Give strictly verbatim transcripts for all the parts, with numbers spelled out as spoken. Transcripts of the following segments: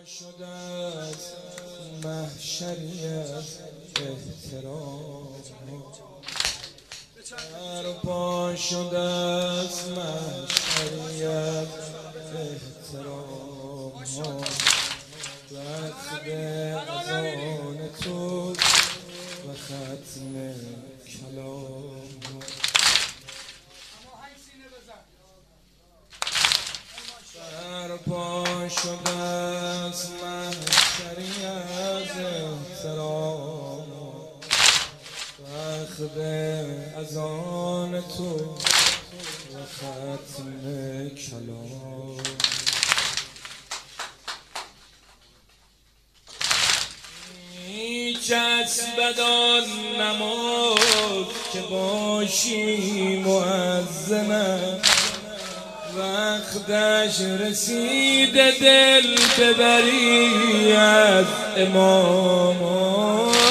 شده از محشریت احترام برپا شده از محشریت احترام وقت اذان تو و ختم کلام برپا شده از محشریت احترام وقت اذان تو و ختم کلام چسبد آن نماز که باشی مؤذنم وقتش رسیده دل ببری از امام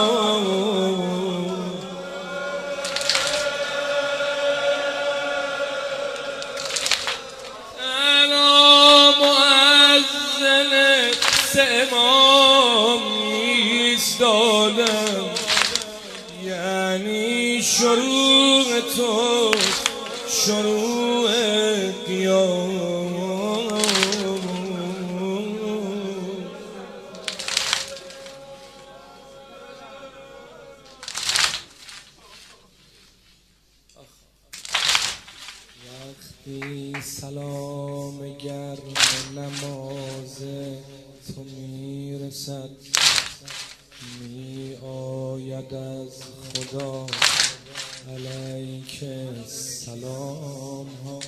انا مؤذن سه امام ایستادم یعنی شروع تو شروع قیام وقتی سلام گرم نماز تو میرسد می آید از خدا علیک السلام ها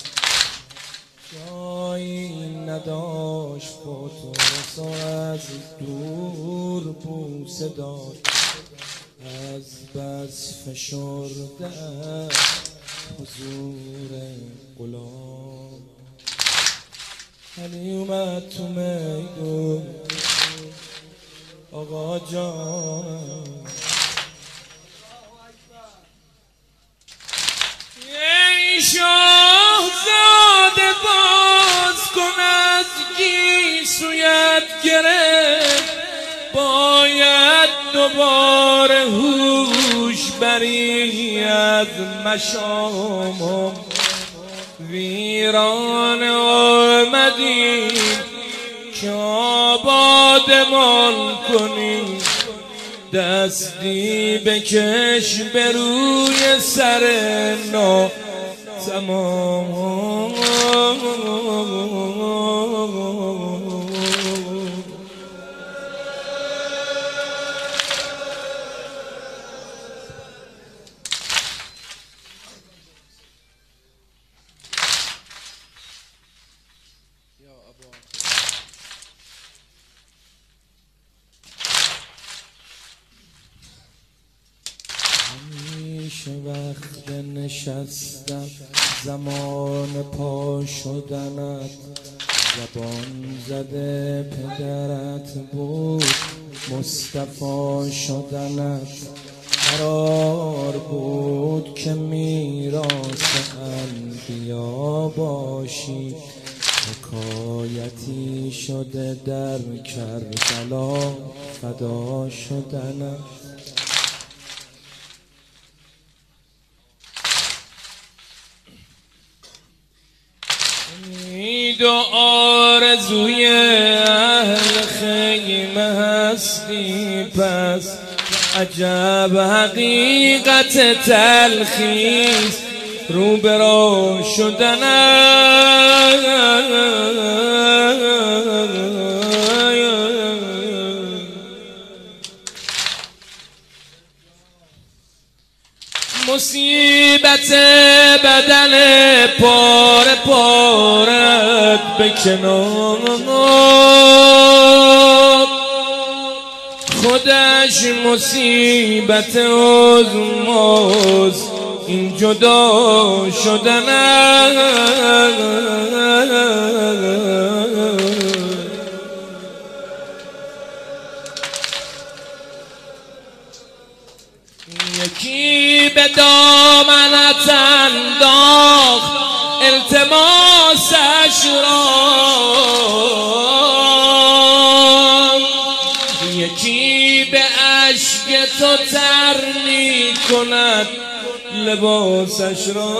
جایی نداشت فوتو از دور بوسه داد از بس فشرده حضور غلام علی اومد تو میدون آقا جان ای شاهزاده باز کن از گیسویت گرفت باید دوباره هوش بری از مشامم ویران آمدی که آبادمان کنی دستی بکش به روی سر نا تمام همیشه وقت نشستم زمان پا شدنت زبان زده پدرت بود مصطفی شدنت قرار بود که میراث انبیا باشی حکایتی شده در کربلا فدا شدنت امید و آرزوی اهل خیمه هستی پس عجب حقیقت تلخیص رو به رو شدن مصیبت بدن پاره پارت به کنار خودش مصیبت عظماست این جدا شدن یکی به دامنت انداخت التماسش را تو تر می کند لباسش را.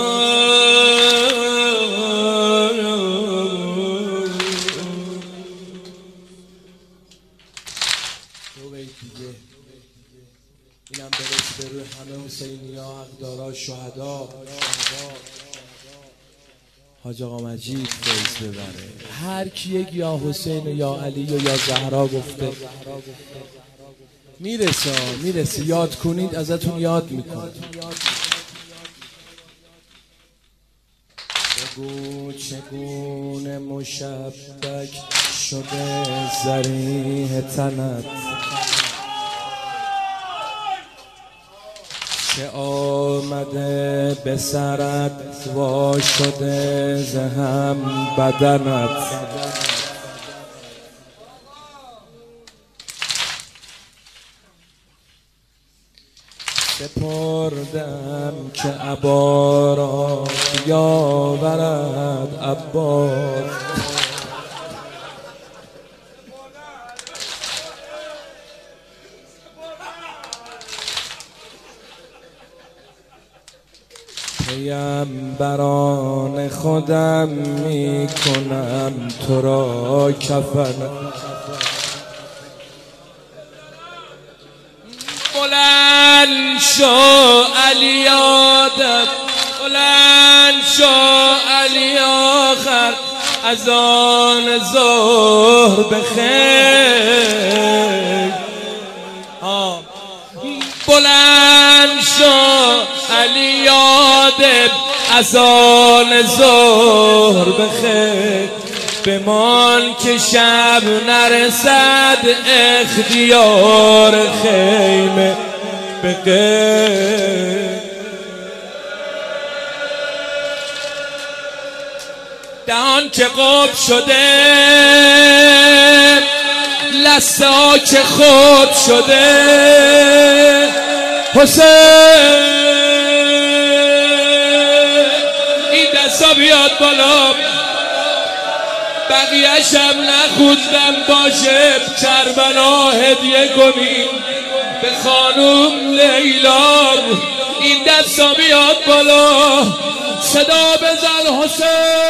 دو بیت دیگه اینم برس به روی همه حسینی ها، عقدارا، شهدا. حاج آقا مجید فیض ببره. هر کی یک یا حسین و یا علی و یا زهرا گفته میرسه میرسه یاد کنید ازتون یاد میکنه. بگو چگونه مشبک شده زریح تنت، چه آمده به سرت وا شده ز هم بدنت. سپردم که عبا را بیاورد عباس، پیمبران خودم می کنم تو را کفن. بلند شو علی آدم، بلند شو علی آخر، از آن ظهر بخیر. بلند شو علی آدم، از آن ظهر بخیر. بمان که شب نرسد اختیار خیمه به غیر. دهان که قب شده، لسه ها که خود شده، حسین این دستا بیاد بالا، بقیه‌ش هم نخوندم باشه، کربلا هدیه کنیم به خانوم لیلا. این دستا بیاد بالا، صدا بزن حسین.